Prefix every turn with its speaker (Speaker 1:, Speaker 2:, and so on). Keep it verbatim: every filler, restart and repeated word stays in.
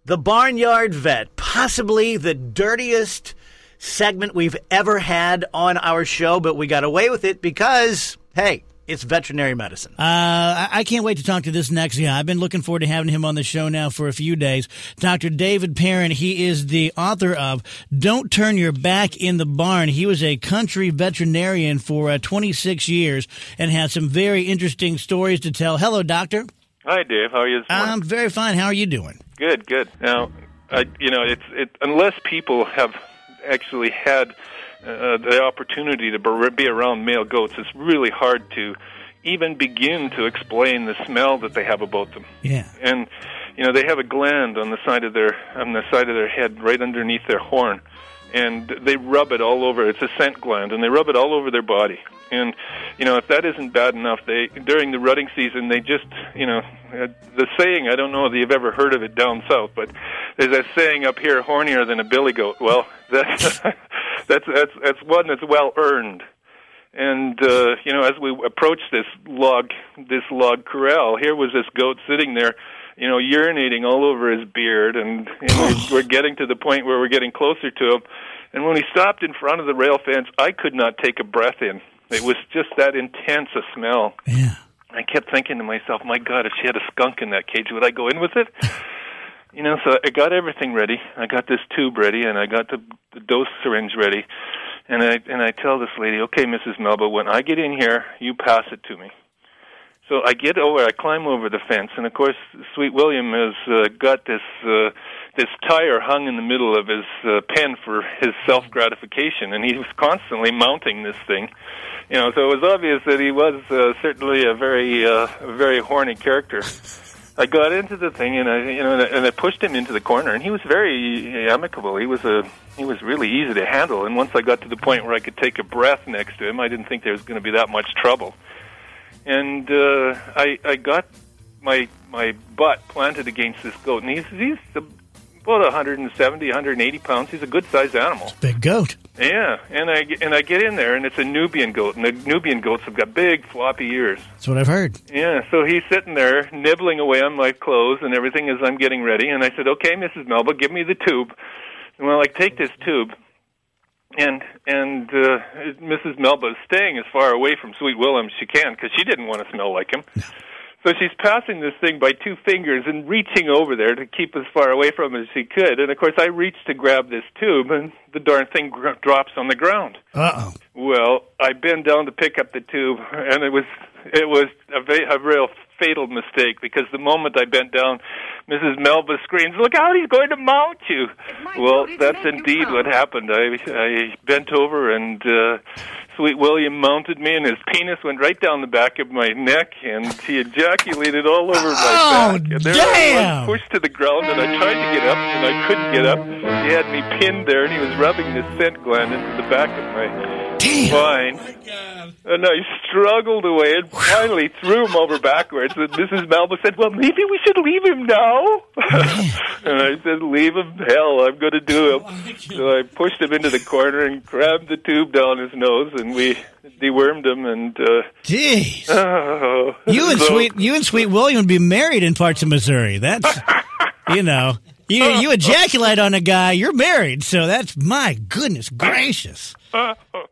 Speaker 1: The Barnyard Vet, possibly the dirtiest segment we've ever had on our show, but we got away with it because, hey, it's veterinary medicine.
Speaker 2: Uh, I can't wait to talk to this next guy. I've been looking forward to having him on the show now for a few days. Doctor David Perrin, he is the author of Don't Turn Your Back in the Barn. He was a country veterinarian for uh, twenty-six years and has some very interesting stories to tell. Hello, doctor.
Speaker 3: Hi, Dave. How are you this morning?
Speaker 2: I'm very fine. How are you doing?
Speaker 3: Good, good. Now, I, you know, it's it unless people have actually had uh, the opportunity to be around male goats, it's really hard to even begin to explain the smell that they have about them.
Speaker 2: Yeah.
Speaker 3: And you know, they have a gland on the side of their on the side of their head, right underneath their horn, and they rub it all over. It's a scent gland, and they rub it all over their body. And you know, if that isn't bad enough, they during the rutting season, they just, you know, uh, the saying, I don't know if you've ever heard of it down south, but there's a saying up here, hornier than a billy goat. Well, that's that's that's that's one that's well earned. And uh, you know, as we approach this log this log corral, here was this goat sitting there, you know, urinating all over his beard, and, and we're getting to the point where we're getting closer to him. And when he stopped in front of the rail fence, I could not take a breath in. It was just that intense a smell.
Speaker 2: Yeah.
Speaker 3: I kept thinking to myself, my God, if she had a skunk in that cage, would I go in with it? You know, so I got everything ready. I got this tube ready, and I got the, the dose syringe ready. And I and I tell this lady, okay, Missus Melba, when I get in here, you pass it to me. So I get over, I climb over the fence, and of course, Sweet William has uh, got this uh, this tire hung in the middle of his uh, pen for his self-gratification, and he was constantly mounting this thing. You know, so it was obvious that he was uh, certainly a very, uh, a very horny character. I got into the thing, and I, you know, and I pushed him into the corner, and he was very amicable. He was a, he was really easy to handle. And once I got to the point where I could take a breath next to him, I didn't think there was going to be that much trouble. And uh, I, I got my my butt planted against this goat, and he's he's about one seventy, one eighty pounds. He's a good-sized animal.
Speaker 2: Big goat.
Speaker 3: Yeah, and I, and I get in there, and it's a Nubian goat, and the Nubian goats have got big, floppy ears.
Speaker 2: That's what I've heard.
Speaker 3: Yeah, so he's sitting there, nibbling away on my clothes and everything as I'm getting ready, and I said, okay, Missus Melba, give me the tube. Well, I take this tube, and and uh, Missus Melba is staying as far away from Sweet William as she can, because she didn't want to smell like him. No. So she's passing this thing by two fingers and reaching over there to keep as far away from it as she could. And, of course, I reached to grab this tube, and the darn thing gr- drops on the ground.
Speaker 2: Uh-oh.
Speaker 3: Well, I bend down to pick up the tube, and it was it was a, va- a real fatal mistake, because the moment I bent down, Missus Melba screams, look out, he's going to mount you. Well, that's indeed what happened. I, I bent over, and uh, Sweet William mounted me, and his penis went right down the back of my neck, and he ejaculated all over my
Speaker 2: oh,
Speaker 3: back. And there
Speaker 2: damn.
Speaker 3: I was pushed to the ground, and I tried to get up, and I couldn't get up. He had me pinned there, and he was rubbing this scent gland into the back of my
Speaker 2: damn.
Speaker 3: spine. Oh, my God. And I struggled away and finally threw him over backwards. And Missus Melba said, well, maybe we should leave him now. And I said, leave him? Hell, I'm going to do him. So I pushed him into the corner and grabbed the tube down his nose, and we dewormed him. And uh,
Speaker 2: jeez,
Speaker 3: oh,
Speaker 2: you and
Speaker 3: so,
Speaker 2: Sweet you and Sweet William would be married in parts of Missouri. That's you know. You you ejaculate on a guy, you're married, so that's, my goodness gracious.
Speaker 3: Uh,